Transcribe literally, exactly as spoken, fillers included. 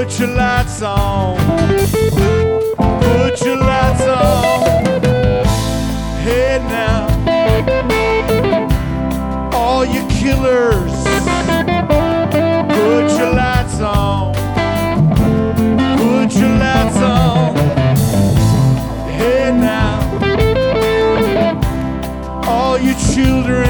Put your lights on. Put your lights on. Hey now, all you killers, put your lights on. Put your lights on. Hey now, all you children,